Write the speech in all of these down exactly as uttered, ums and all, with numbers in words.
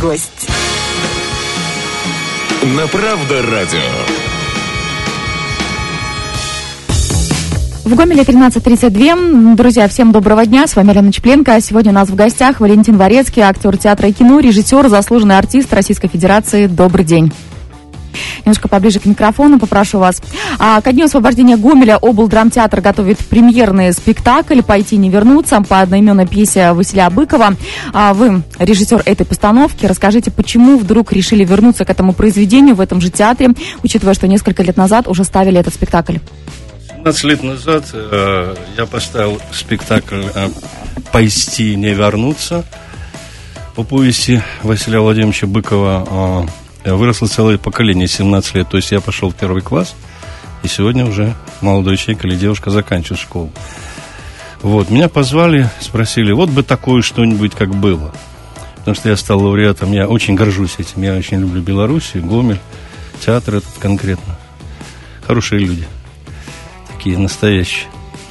гость. На Правда радио. В Гомеле тринадцать тридцать два. Друзья, всем доброго дня. С вами Алена Чепленко. Сегодня у нас в гостях Валентин Варецкий, актер театра и кино, режиссер, заслуженный артист Российской Федерации. Добрый день. Немножко поближе к микрофону попрошу вас. А, ко дню освобождения Гомеля облдрамтеатр готовит премьерный спектакль «Пойти не вернуться» по одноименной пьесе Василия Быкова. А, вы режиссер этой постановки. Расскажите, почему вдруг решили вернуться к этому произведению в этом же театре, учитывая, что несколько лет назад уже ставили этот спектакль? семнадцать лет назад э, я поставил спектакль э, «Пойти не вернуться» по повести Василия Владимировича Быкова. Э, выросло целое поколение, семнадцать лет. То есть я пошел в первый класс, и сегодня уже молодой человек или девушка заканчивает школу. Вот, меня позвали, спросили, вот бы такое что-нибудь как было. Потому что я стал лауреатом, я очень горжусь этим. Я очень люблю Белоруссию, Гомель, театр этот конкретно. Хорошие люди. Такие настоящие.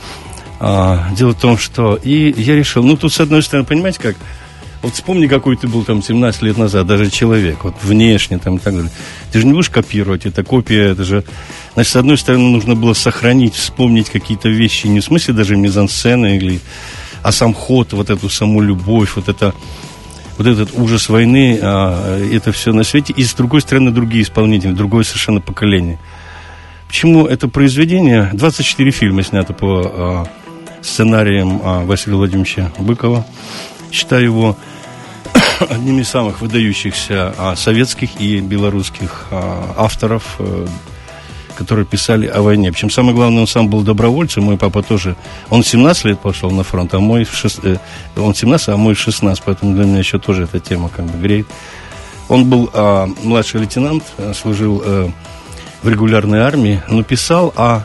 А, дело в том, что... И я решил, ну, тут, с одной стороны, понимаете, как... Вот вспомни, какой ты был там семнадцать лет назад, даже человек, вот внешне там и так далее. Ты же не будешь копировать, это копия, это же... Значит, с одной стороны, нужно было сохранить, вспомнить какие-то вещи, не в смысле даже мизансцены, или... а сам ход, вот эту саму любовь, вот это... Вот этот ужас войны, а, это все на свете. И, с другой стороны, другие исполнители, другое совершенно поколение. Почему это произведение? двадцать четыре фильма снято по а, сценариям а, Василия Владимировича Быкова. Считаю его одним из самых выдающихся а, советских и белорусских а, авторов, а, которые писали о войне. Причем самое главное, он сам был добровольцем. Мой папа тоже. Он в семнадцать лет пошел на фронт, а мой в шест... он в семнадцать, а мой в шестнадцать. Поэтому для меня еще тоже эта тема как бы греет. Он был а, младший лейтенант, служил... А, в регулярной армии, но писал о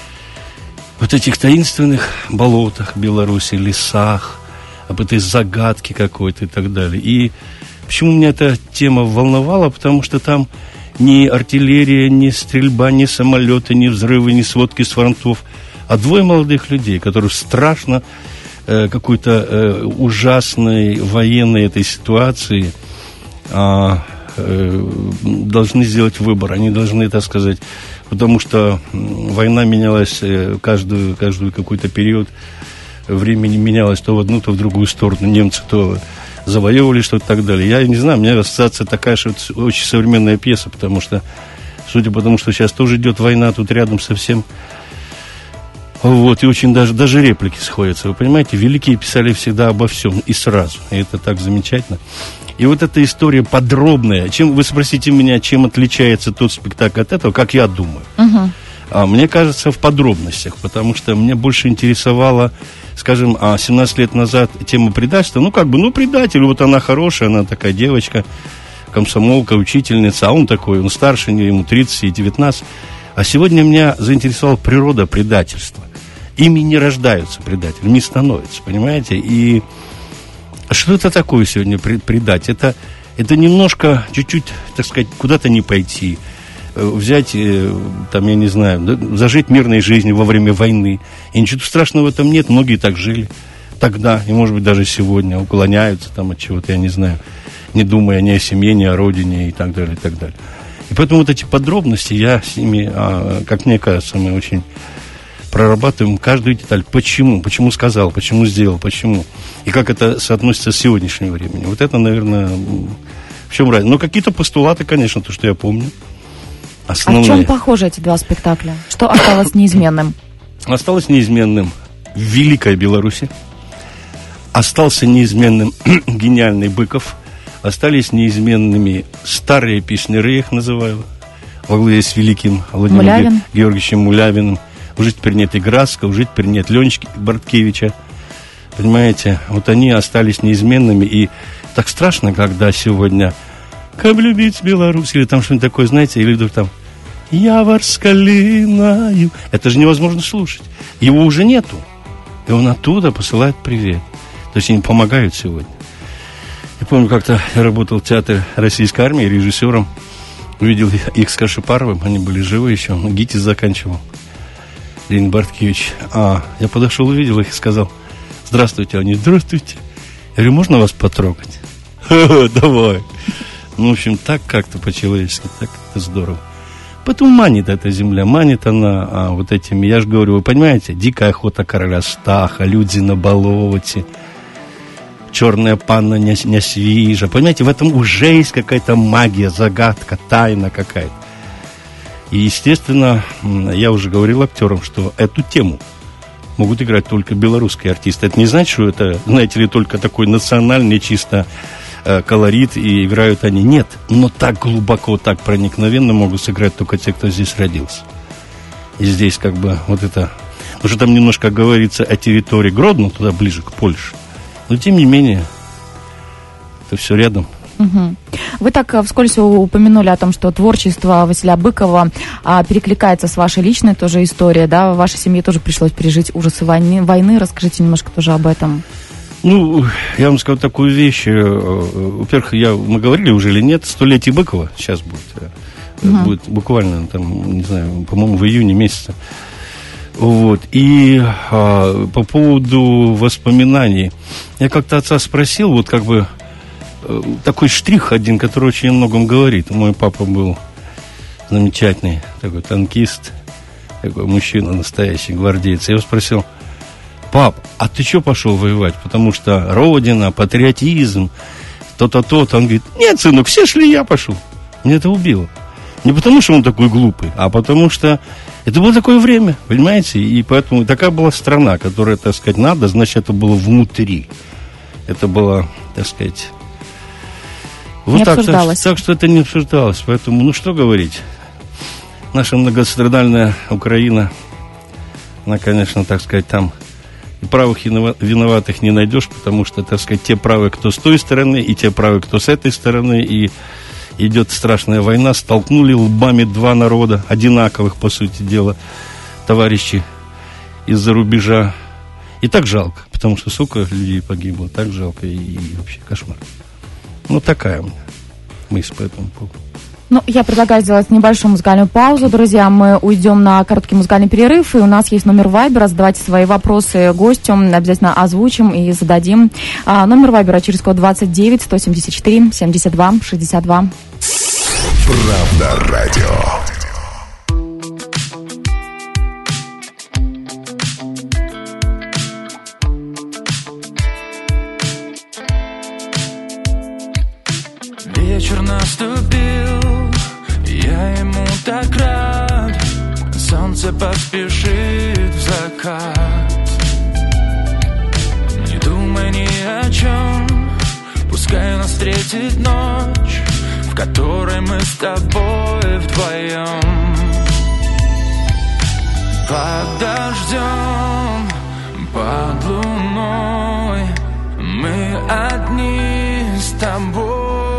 вот этих таинственных болотах Беларуси, лесах, об этой загадке какой-то и так далее. И почему меня эта тема волновала? Потому что там ни артиллерия, ни стрельба, ни самолеты, ни взрывы, ни сводки с фронтов, а двое молодых людей, которые страшно э, какой-то э, ужасной военной этой ситуации э, должны сделать выбор. Они должны, так сказать, потому что война менялась каждую, каждую какой-то период времени, менялась то в одну, то в другую сторону. Немцы то завоевывали что-то и так далее. Я не знаю, у меня ассоциация такая, что это очень современная пьеса, потому что, судя по тому, что сейчас тоже идет война, тут рядом совсем. Вот, и очень даже, даже реплики сходятся. Вы понимаете, великие писали всегда обо всем и сразу. И это так замечательно. И вот эта история подробная. Чем, вы спросите меня, чем отличается тот спектакль от этого, как я думаю. Uh-huh. А, мне кажется, в подробностях, потому что меня больше интересовала, скажем, семнадцать лет назад тема предательства. Ну, как бы, ну, предатель, вот она хорошая, она такая девочка, комсомолка, учительница, а он такой, он старше, ему тридцать и девятнадцать. А сегодня меня заинтересовала природа предательства. Ими не рождаются предатели, ими становятся, понимаете? И... Что это такое сегодня предать? Это, это немножко, чуть-чуть, так сказать, куда-то не пойти, взять, там, я не знаю, зажить мирной жизнью во время войны. И ничего страшного в этом нет, многие так жили тогда, и, может быть, даже сегодня уклоняются там от чего-то, я не знаю, не думая ни о семье, ни о родине и так далее, и так далее. И поэтому вот эти подробности, я с ними, как мне кажется, мы очень... прорабатываем каждую деталь. Почему? Почему сказал? Почему сделал? Почему? И как это соотносится с сегодняшним временем? Вот это, наверное, в чем разница? Но какие-то постулаты, конечно, то, что я помню. Основные. А в чем похожи эти два спектакля? Что осталось неизменным? Осталось неизменным Великая Беларусь. Остался неизменным гениальный Быков. Остались неизменными старые песняры, я их называю, во главе с великим Владимиром Мулявин. Георгиевичем Мулявиным. Уже теперь нет Играска, уже теперь нет Ленечки Борткевича. Понимаете, вот они остались неизменными. И так страшно, когда сегодня «Как любить Беларусь» или там что-нибудь такое, знаете, или вдруг там «Явор с калиною». Это же невозможно слушать. Его уже нету. И он оттуда посылает привет. То есть они помогают сегодня. Я помню, как-то я работал в театре Российской армии режиссером. Увидел их с Кашипаровым, они были живы еще. ГИТИС заканчивал. Ленин Борткевич. А я подошел, увидел их и сказал: здравствуйте. Они: здравствуйте. Я говорю: можно вас потрогать? Давай. Ну, в общем, так как-то по-человечески, так это здорово. Поэтому манит эта земля, манит она а, вот этими, я же говорю, вы понимаете, дикая охота короля Стаха, люди на болоте, черная панна Нясвижа, понимаете, в этом уже есть какая-то магия, загадка, тайна какая-то. И, естественно, я уже говорил актерам, что эту тему могут играть только белорусские артисты. Это не значит, что это, знаете ли, только такой национальный чисто э, колорит, и играют они. Нет, но так глубоко, так проникновенно могут сыграть только те, кто здесь родился. И здесь как бы вот это... Потому что там немножко говорится о территории Гродно, туда ближе, к Польше. Но, тем не менее, это все рядом. Угу. Вы так вскользь упомянули о том, что творчество Василия Быкова а, перекликается с вашей личной тоже историей, да? В вашей семье тоже пришлось пережить ужасы войны. войны. Расскажите немножко тоже об этом. Ну, я вам скажу такую вещь. Во-первых, я, мы говорили уже или нет, столетие Быкова сейчас будет. Угу. Будет буквально, там, не знаю, по-моему, в июне месяце. Вот. И а, по поводу воспоминаний. Я как-то отца спросил, вот как бы такой штрих один, который очень о многом говорит. Мой папа был замечательный такой танкист, такой мужчина настоящий, гвардеец. Я его спросил: пап, а ты что пошел воевать? Потому что родина, патриотизм, то-то, то-то. Он говорит: нет, сынок, все шли, я пошел. Меня это убило. Не потому, что он такой глупый, а потому что это было такое время, понимаете? И поэтому такая была страна, которая, так сказать, надо, значит, это было внутри. Это было, так сказать... Вот не так, обсуждалось. Так, так что это не обсуждалось. Поэтому, ну что говорить. Наша многострадальная Украина, она, конечно, так сказать, там и правых, и виноватых не найдешь, потому что, так сказать, те правы, кто с той стороны, и те правы, кто с этой стороны, и идет страшная война, столкнули лбами два народа, одинаковых, по сути дела, товарищи из-за рубежа. И так жалко, потому что сколько людей погибло, так жалко, и, и вообще кошмар. Ну, такая у меня мысль по этому поводу. Ну, я предлагаю сделать небольшую музыкальную паузу, друзья. Мы уйдем на короткий музыкальный перерыв, и у нас есть номер Вайбера. Задавайте свои вопросы гостю, обязательно озвучим и зададим. А, номер Вайбера через код двадцать девять сто семьдесят четыре семьдесят два шестьдесят два. Правда радио. Вечер наступил, я ему так рад. Солнце поспешит в закат. Не думай ни о чем, пускай нас встретит ночь, в которой мы с тобой вдвоем. Под дождем, под луной, мы одни с тобой.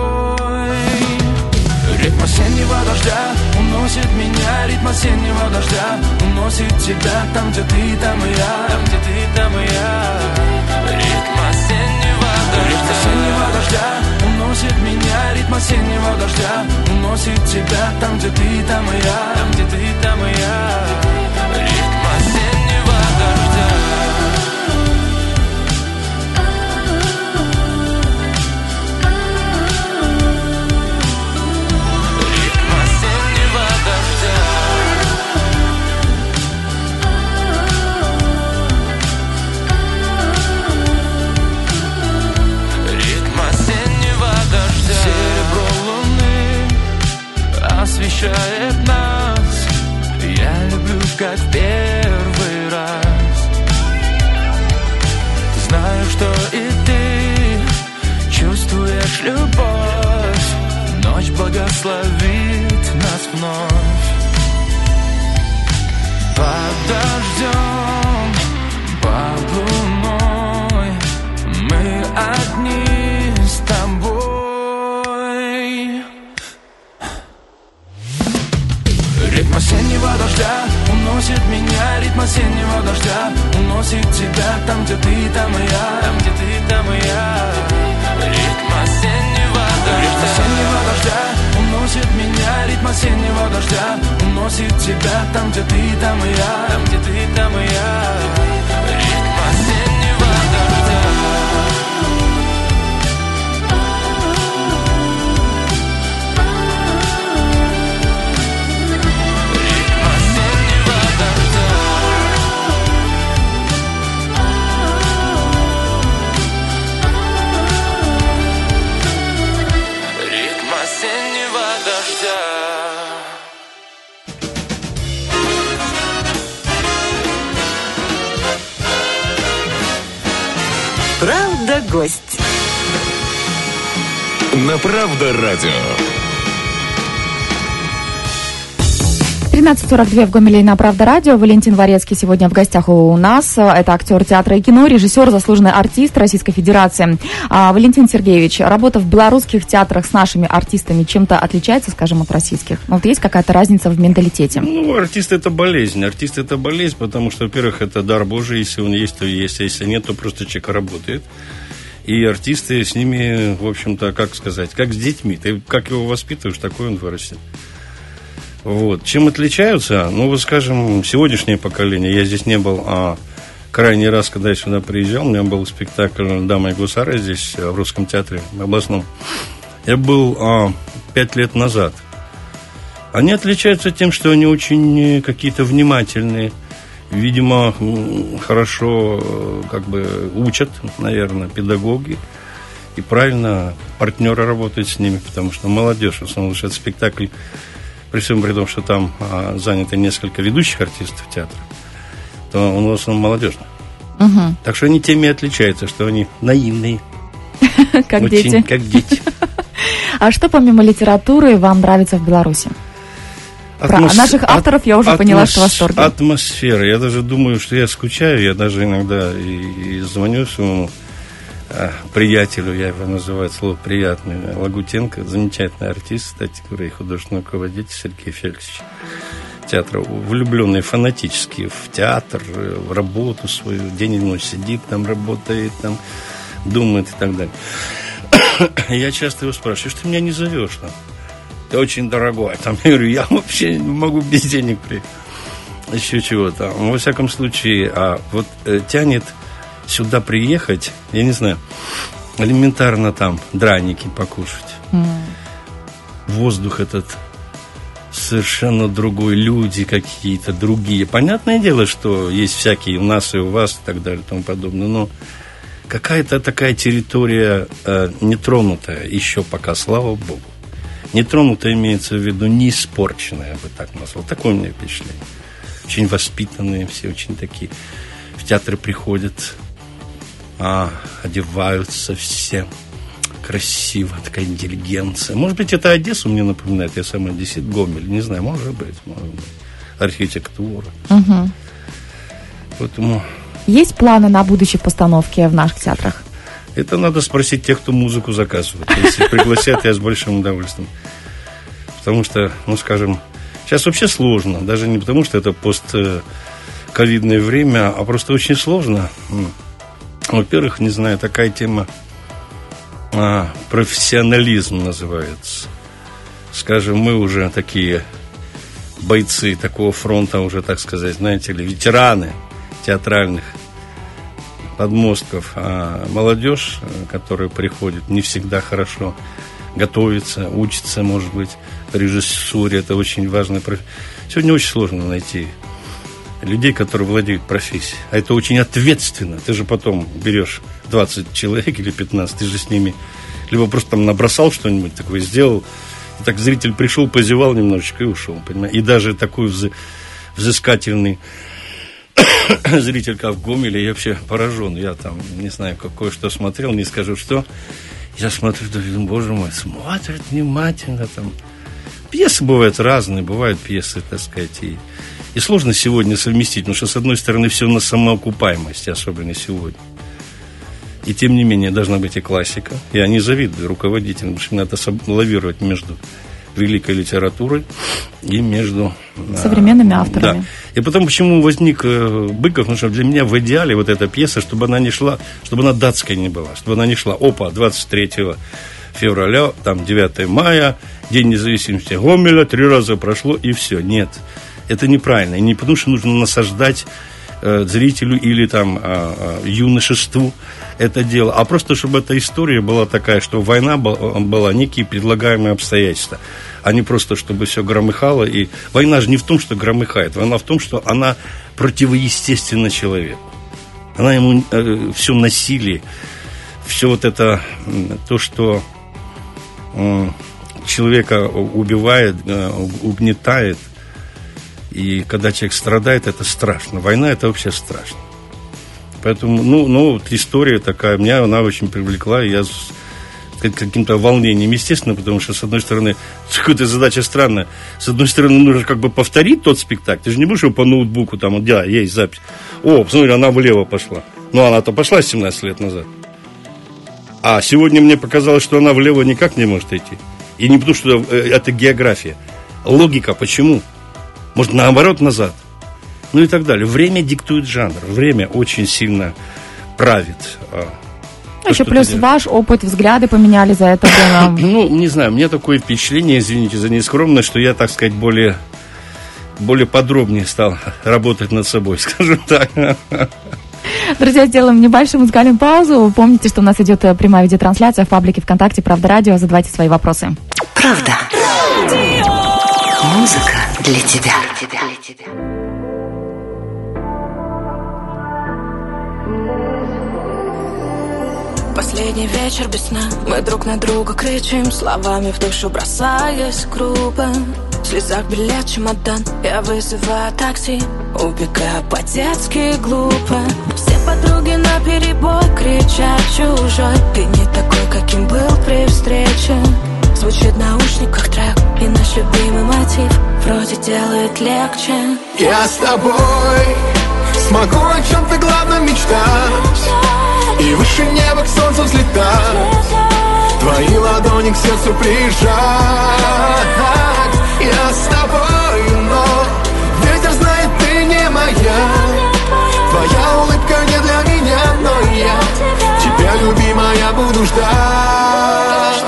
Ритм осеннего дождя уносит меня, ритм осеннего дождя уносит тебя. Там, где ты, там и я, там, где ты, там и я. Ритм осеннего дождя, ритм осеннего дождя уносит меня, ритм осеннего дождя уносит тебя. Там, где ты, там и я, там, где ты, там и я. Ритм осеннего дождя. Освещает нас, я люблю как в первый раз. Знаю, что и ты чувствуешь любовь. Ночь благословит нас вновь. Под дождем, под луной, мы одни с тобой. Ритм осеннего дождя уносит меня, ритм осеннего дождя уносит тебя. Там, где ты, там и я, там, где ты, там и я. Ритм осеннего дождя, ритм осеннего дождя уносит меня, ритм осеннего дождя уносит тебя. Там, где ты, там и я, там, где ты, там и я. Ритм осеннего дождя. Правда, гость. На Правда радио. тринадцать сорок два в Гомеле на Правда радио. Валентин Варецкий сегодня в гостях у нас. Это актер театра и кино, режиссер, заслуженный артист Российской Федерации. А, Валентин Сергеевич, работа в белорусских театрах с нашими артистами чем-то отличается, скажем, от российских? Вот есть какая-то разница в менталитете? Ну, артист — это болезнь. Артист — это болезнь, потому что, во-первых, это дар Божий. Если он есть, то есть. А если нет, то просто человек работает. И артисты с ними, в общем-то, как сказать, как с детьми. Ты как его воспитываешь, такой он вырастет. Вот. Чем отличаются? Ну, вот, скажем, сегодняшнее поколение. Я здесь не был, а крайний раз, когда я сюда приезжал, у меня был спектакль «Дамы и гусары» здесь, в Русском театре областном. Я был а, пять лет назад. Они отличаются тем, что они очень какие-то внимательные. Видимо, хорошо как бы учат, наверное, педагоги. И правильно партнеры работают с ними, потому что молодежь, в основном, что это спектакль, при всем при том, что там а, занято несколько ведущих артистов театра, то он в основном молодежный. Угу. Так что они теми отличаются, что они наивные. Как дети. Как дети. А что помимо литературы вам нравится в Беларуси? Про Атмос... наших авторов я уже Атмос... поняла, что в восторге. Атмосфера. Я даже думаю, что я скучаю. Я даже иногда и, и звоню своему а, приятелю, я его называю слово приятный, Лагутенко, замечательный артист, кстати говоря, и художественный руководитель Сергей Феликсович театра, влюбленный фанатически в театр, в работу свою, день и ночь сидит там, работает там, думает и так далее. Я часто его спрашиваю, что ты меня не зовешь там? Ты очень дорогой. Там, я говорю, я вообще не могу без денег приехать. Еще чего-то. Во всяком случае, а вот э, тянет сюда приехать, я не знаю, элементарно там драники покушать. Mm. Воздух этот совершенно другой, люди какие-то другие. Понятное дело, что есть всякие у нас и у вас и так далее и тому подобное, но какая-то такая территория э, нетронутая еще пока, слава Богу. Нетронутая имеется в виду, не испорченная, я бы так назвал. Такое у меня впечатление. Очень воспитанные все, очень такие. В театры приходят, а, одеваются все красиво, такая интеллигенция. Может быть, это Одессу мне напоминает, я сам одессит, Гомель, не знаю, может быть, может быть. Архитектура. Угу. Поэтому... Есть планы на будущее постановки в наших театрах? Это надо спросить тех, кто музыку заказывает. Если пригласят, я с большим удовольствием. Потому что, ну, скажем, сейчас вообще сложно. Даже не потому, что это постковидное время, а просто очень сложно. Во-первых, не знаю, такая тема, а, профессионализм называется. Скажем, мы уже такие бойцы такого фронта, уже, так сказать, знаете ли, ветераны театральных подмостков, а молодежь, которая приходит, не всегда хорошо готовится, учится, может быть, режиссуре. Это очень важная профессия. Сегодня очень сложно найти людей, которые владеют профессией. А это очень ответственно. Ты же потом берешь двадцать человек или пятнадцать, ты же с ними либо просто там набросал что-нибудь такое, сделал, и так зритель пришел, позевал немножечко и ушел, понимаешь? И даже такой взы... взыскательный зритель, как в Гомеле, я вообще поражен. Я там, не знаю, кое-что смотрел, не скажу что. Я смотрю, думаю, боже мой, смотрят внимательно там. Пьесы бывают разные, бывают пьесы, так сказать, и, и сложно сегодня совместить, потому что, с одной стороны, все на самоокупаемости, особенно сегодня. И, тем не менее, должна быть и классика. Я не завидую руководителям, потому что надо лавировать между великой литературой и между... современными авторами. Да. И потом, почему возник Быков, потому что для меня в идеале вот эта пьеса, чтобы она не шла, чтобы она датская не была, чтобы она не шла, опа, двадцать третьего февраля, там, девятого мая, День независимости Гомеля, три раза прошло, и все. Нет, это неправильно. И не потому, что нужно насаждать э, зрителю или там э, э, юношеству это дело, а просто, чтобы эта история была такая, что война была, была некие предлагаемые обстоятельства, а не просто, чтобы все громыхало. И война же не в том, что громыхает, война в том, что она противоестественна человеку. Она ему э, все насилие, все вот это, то, что э, человека убивает, э, угнетает, и когда человек страдает, это страшно. Война — это вообще страшно. Поэтому, ну, ну, вот история такая, меня она очень привлекла, и я с каким-то волнением, естественно, потому что, с одной стороны, какая-то задача странная. С одной стороны, нужно как бы повторить тот спектакль. Ты же не будешь его по ноутбуку, там, да, есть запись. О, посмотри, она влево пошла. Ну, она-то пошла семнадцать лет назад. А сегодня мне показалось, что она влево никак не может идти. И не потому, что это география. Логика, почему? Может, наоборот, назад. Ну и так далее. Время диктует жанр. Время очень сильно правит. То, еще плюс ваш опыт, взгляды поменяли за это время. Ну, не знаю, у меня такое впечатление, извините за нескромность, что я, так сказать, более, более подробнее стал работать над собой, скажем так. Друзья, сделаем небольшую музыкальную паузу. Помните, что у нас идет прямая видеотрансляция в паблике ВКонтакте «Правда радио». Задавайте свои вопросы. Правда. Музыка для тебя. Последний вечер без сна, мы друг на друга кричим, словами в душу бросаясь грубо. В слезах билет, чемодан, я вызываю такси, убегаю по-детски глупо. Все подруги наперебой кричат чужой, ты не такой, каким был при встрече. Звучит в наушниках трек, и наш любимый мотив вроде делает легче. Я с тобой смогу о чем-то главном мечтать и выше неба к солнцу взлетать, твои ладони к сердцу прижать. Я с тобой, но ветер знает, ты не моя. Твоя улыбка не для меня, но я тебя, любимая, буду ждать.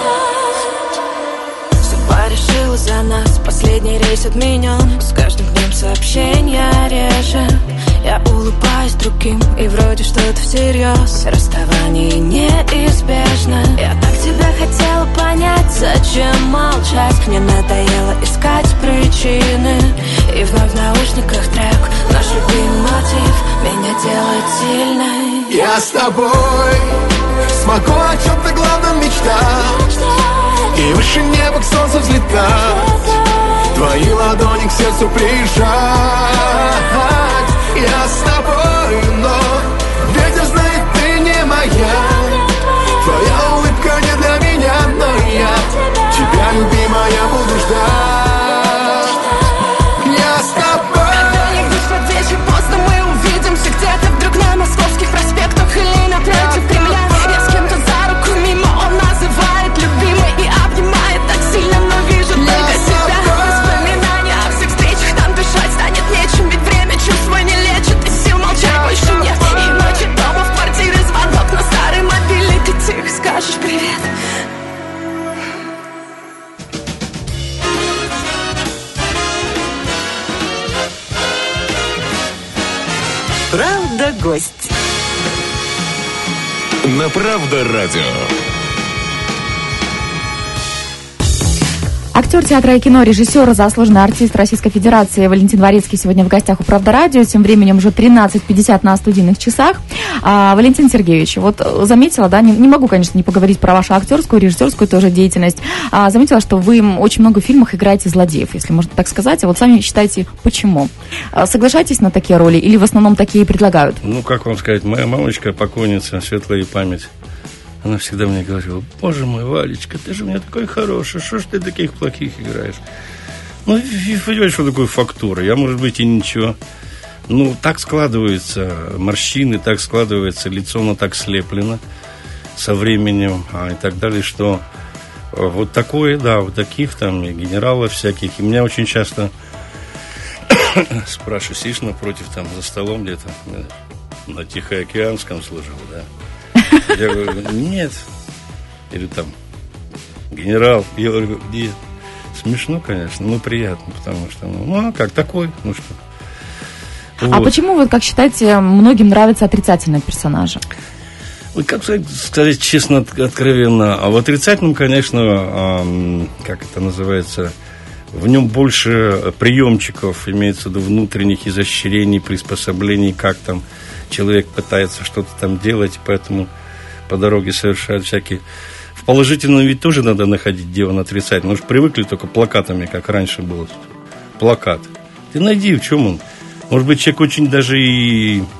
Судьба решила за нас, последний рейс отменен. С каждым днем сообщения реже. Я улыбаюсь другим, и вроде что-то всерьез. Расставание неизбежно. Я так тебя хотела понять, зачем молчать? Мне надоело искать причины. И вновь в наушниках трек, наш любимый мотив меня делает сильной. Я с тобой смогу о чем-то главном мечтать и выше неба к солнцу взлетать, твои ладони к сердцу прижать. Я с тобой, но ветер знает, ты не моя. Твоя улыбка не для меня, но я тебя, любимая, буду ждать. Я с тобой. Когда-нибудь под вечер поздно мы увидимся где-то вдруг на московских проспектах или напротив Кремля. Я с кем-то за руку мимо, он называет любимой и обнимает так сильно, но вижу только себя. Воспоминания о всех встречах, там дышать станет нечем, ведь время чувства не лечит, и сил молчать больше нет. И ночи дома в квартире, звонок на старый мобильный, ты тихо скажешь привет. Правда, гость. На Правда радио. Актер театра и кино, режиссер, заслуженный артист Российской Федерации Валентин Дворецкий сегодня в гостях у «Правда радио». Тем временем уже тринадцать пятьдесят на студийных часах. А, Валентин Сергеевич, вот заметила, да, не, не могу, конечно, не поговорить про вашу актерскую, режиссерскую тоже деятельность. А, заметила, что вы очень много в фильмах играете злодеев, если можно так сказать. А вот сами считаете, почему? А, соглашаетесь на такие роли или в основном такие предлагают? Ну, как вам сказать, моя мамочка, покойница, светлая ей память, она всегда мне говорила: боже мой, Валечка, ты же у меня такой хороший, что ж ты таких плохих играешь? Ну, понимаешь, что такое фактура? Я, может быть, и ничего. Ну, так складываются морщины, так складывается лицо, оно так слеплено со временем, а, и так далее, что вот такое, да, вот таких там и генералов всяких. И меня очень часто спрашивают: сидишь напротив там за столом где-то, на Тихоокеанском служил, да? Я говорю: нет. Или там генерал. Я говорю: нет. Смешно, конечно, но приятно, потому что, ну, а как такой, ну что. А вот. Почему, вы, как считаете, многим нравятся отрицательные персонажи? Ой, как сказать, сказать честно, откровенно, а в отрицательном, конечно, как это называется, в нем больше приемчиков, имеется в виду внутренних изощрений, приспособлений, как там человек пытается что-то там делать, поэтому по дороге совершает всякие... В положительном ведь тоже надо находить, где он отрицательный. Мы же привыкли только плакатами, как раньше было. Плакат. Ты найди, в чем он. Может быть, человек очень даже и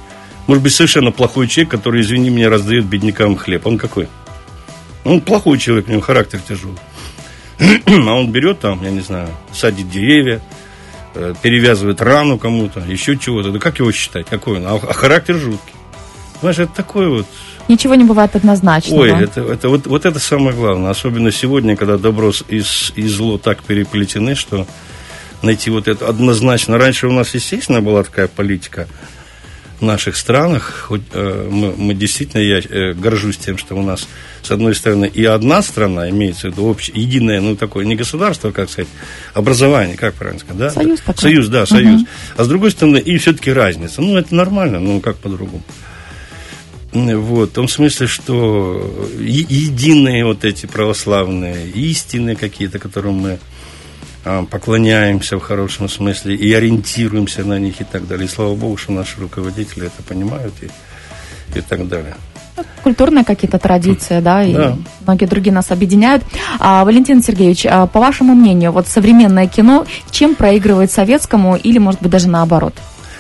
Может быть, совершенно плохой человек, который, извини меня, раздает беднякам хлеб. Он какой? Он плохой человек, у него характер тяжелый. А он берет там, я не знаю, садит деревья, перевязывает рану кому-то, еще чего-то. Да как его считать? Какой он? А, а характер жуткий. Знаешь, это такой вот... Ничего не бывает однозначного. Ой, это, это, вот, вот это самое главное. Особенно сегодня, когда добро и, и зло так переплетены, что найти вот это однозначно. Раньше у нас, естественно, была такая политика в наших странах. Хоть, э, мы, мы действительно, я э, горжусь тем, что у нас, с одной стороны, и одна страна, имеется в виду общее, единое, ну, такое, не государство, как сказать, образование, как правильно сказать, да? Союз такой. Союз, да, союз. Угу. А с другой стороны, и все-таки разница. Ну, это нормально, ну, как по-другому. Вот, в том смысле, что единые вот эти православные истины какие-то, которым мы а, поклоняемся в хорошем смысле и ориентируемся на них и так далее. И слава Богу, что наши руководители это понимают и, и так далее. Культурные какие-то традиции, да, и да. многие другие нас объединяют. А, Валентин Сергеевич, а, по вашему мнению, вот современное кино чем проигрывает советскому или, может быть, даже наоборот?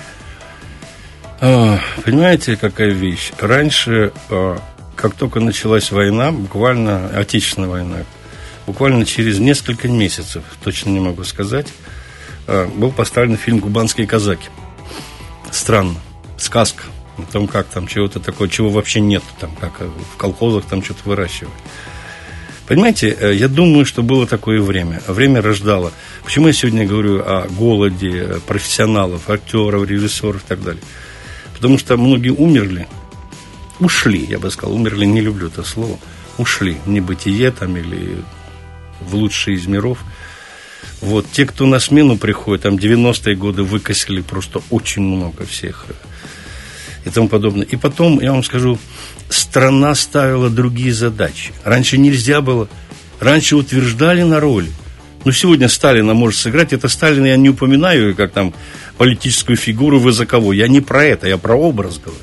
Понимаете, какая вещь? Раньше, как только началась война, буквально, Отечественная война, буквально через несколько месяцев, точно не могу сказать, был поставлен фильм «Кубанские казаки». Странно. Сказка о том, как там чего-то такое, чего вообще нет, там, как в колхозах там что-то выращивают. Понимаете, я думаю, что было такое время. Время рождало. Почему я сегодня говорю о голоде профессионалов, актеров, режиссеров и так далее? Потому что многие умерли, ушли, я бы сказал, умерли, не люблю это слово, ушли в небытие там или в лучшие из миров. Вот, те, кто на смену приходит, там девяностые годы выкосили просто очень много всех и тому подобное. И потом, я вам скажу, страна ставила другие задачи. Раньше нельзя было, раньше утверждали на роли. Но сегодня Сталина может сыграть. Это Сталина я не упоминаю, как там политическую фигуру вы за кого. Я не про это, я про образ говорю.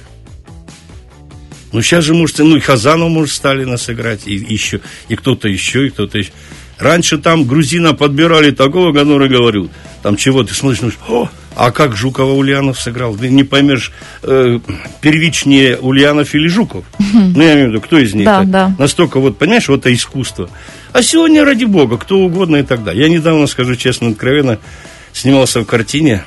Ну, сейчас же можете, ну, и Хазанов может Сталина сыграть, и еще, и кто-то еще, и кто-то еще. Раньше там грузина подбирали такого, который говорил, там чего ты смотришь, ну, о, а как Жукова Ульянов сыграл? Ты не поймешь, э, первичнее Ульянов или Жуков. Ну, я имею в виду, кто из них? Да, да. Настолько, вот, понимаешь, вот это искусство. А сегодня, ради бога, кто угодно и так далее. Я недавно, скажу честно, откровенно, снимался в картине.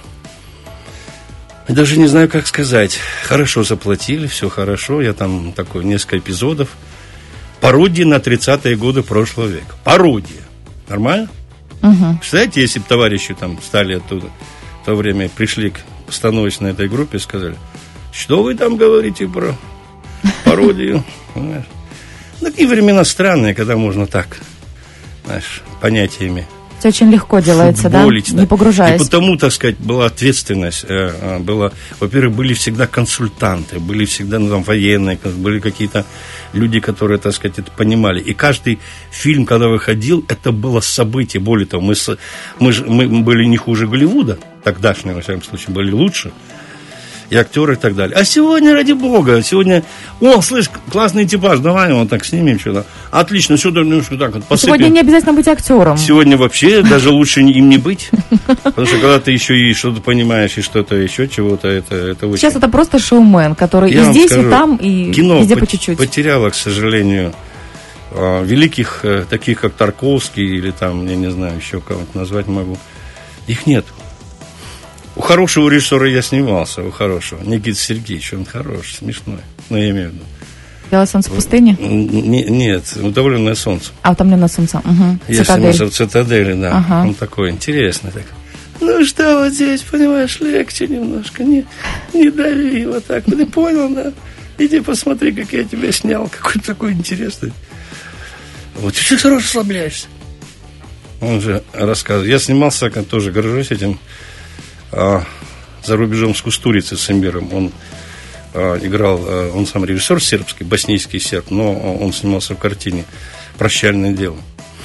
Даже не знаю, как сказать. Хорошо заплатили, все хорошо. Я там такой, несколько эпизодов. Пародия на тридцатые годы прошлого века. Пародия. Нормально? Угу. Представляете, если бы товарищи там стали оттуда в то время, пришли к постановочной этой группе и сказали, что вы там говорите про пародию? Понимаешь? Такие времена странные, когда можно так, знаешь, понятиями все очень легко делается, футболить, да? да? Не погружаясь. И потому, так сказать, была ответственность. Была, во-первых, были всегда консультанты, были всегда, ну, там, военные, были какие-то люди, которые, так сказать, это понимали. И каждый фильм, когда выходил, это было событие. Более того, мы, мы, мы были не хуже Голливуда, тогдашнего, во всяком случае, были лучше. И актеры и так далее. А сегодня, ради бога, сегодня, о, слышь, классный типаж, давай вот так снимем что-то. Отлично, что-то немножко так вот посыпем. Сегодня не обязательно быть актером. Сегодня вообще даже лучше им не быть. Потому что когда ты еще и что-то понимаешь, и что-то еще, чего-то, это, это очень... Сейчас это просто шоумен, который Я и здесь, скажу, и там, и кино везде по- по чуть-чуть. потеряло, к сожалению, великих, таких как Тарковский, или там, я не знаю, еще кого-нибудь назвать могу. Их нет. У хорошего режиссера я снимался, у хорошего. Никита Сергеевич, он хороший, смешной. Ну, я имею в виду. «Белое солнце пустыни»? Н- нет, «Утомленное солнце». А, «Утомленное солнце». Угу. Я снимался в «Цитадели», да. Ага. Он такой интересный. Так. Ну, что вот здесь, понимаешь, легче немножко. Не, не дави вот так. Ты понял, да? Иди посмотри, как я тебя снял. Какой такой интересный. Вот чуть-чуть сразу расслабляешься. Он же рассказывает. Я снимался, как тоже горжусь этим, а, за рубежом с Кустурицей, с Эмбиром. Он а, играл, а, он сам режиссер сербский, боснийский серб, но он снимался в картине «Прощальное дело».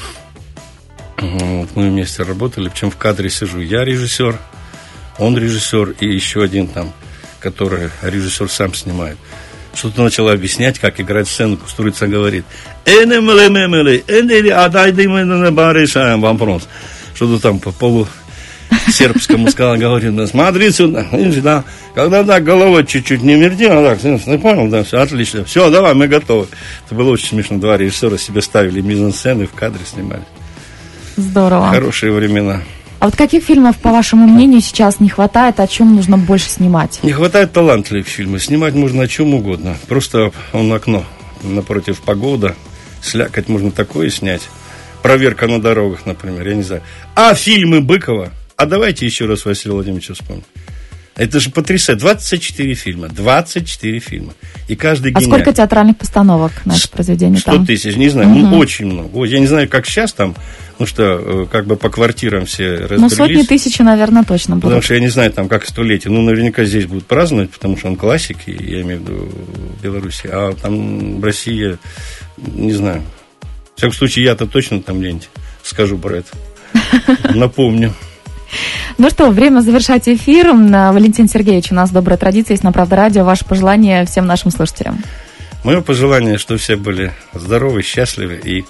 Вот, мы вместе работали, причем в кадре сижу. Я режиссер, он режиссер и еще один там, который режиссер сам снимает. Что-то начал объяснять, как играть сцену. Кустурица говорит: что-то там по полу сербскому сказал, говорит, да, смотри сюда, видишь, да, когда так головой чуть-чуть не вертела, так, ты понял, да, все, отлично, все, давай, мы готовы. Это было очень смешно, два режиссера себе ставили мизансцены, в кадре снимали. Здорово. Хорошие времена. А вот каких фильмов, по вашему мнению, сейчас не хватает, о чем нужно больше снимать? Не хватает талантливых фильмов, снимать можно о чем угодно, просто он окно, напротив погода, слякоть, можно такое снять. Проверка на дорогах, например, я не знаю. А фильмы Быкова, а давайте еще раз Василия Владимировича вспомним. Это же потрясающе. двадцать четыре фильма. двадцать четыре фильма. И каждый гениальный. А сколько театральных постановок на это произведение там? сто тысяч, не знаю. Угу. Ну, очень много. Ой, я не знаю, как сейчас там, ну что, как бы по квартирам все разбрелись. Ну, сотни тысяч, наверное, точно будут. Потому что я не знаю, там, как столетие. Ну, наверняка здесь будут праздновать, потому что он классик, я имею в виду в Беларуси. А там в России, не знаю. В всяком случае, я-то точно там ленте скажу про это. Напомню. Ну что, время завершать эфир. Валентин Сергеевич, у нас добрая традиция есть на Правда Радио. Ваше пожелание всем нашим слушателям. Мое пожелание, чтобы все были здоровы, счастливы и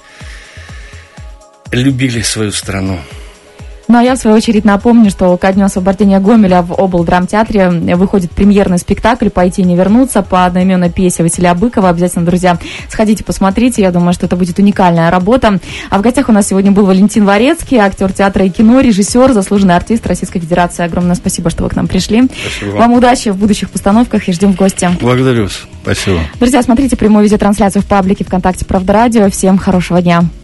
любили свою страну. Ну, а я, в свою очередь, напомню, что ко дню освобождения Гомеля в облдрамтеатре выходит премьерный спектакль «Пойти не вернуться» по одноименной пьесе Василия Быкова. Обязательно, друзья, сходите, посмотрите. Я думаю, что это будет уникальная работа. А в гостях у нас сегодня был Валентин Варецкий, актер театра и кино, режиссер, заслуженный артист Российской Федерации. Огромное спасибо, что вы к нам пришли. Спасибо вам. Вам удачи в будущих постановках и ждем в гости. Благодарю вас. Спасибо. Друзья, смотрите прямую видеотрансляцию в паблике ВКонтакте «Правда Радио». Всем хорошего дня.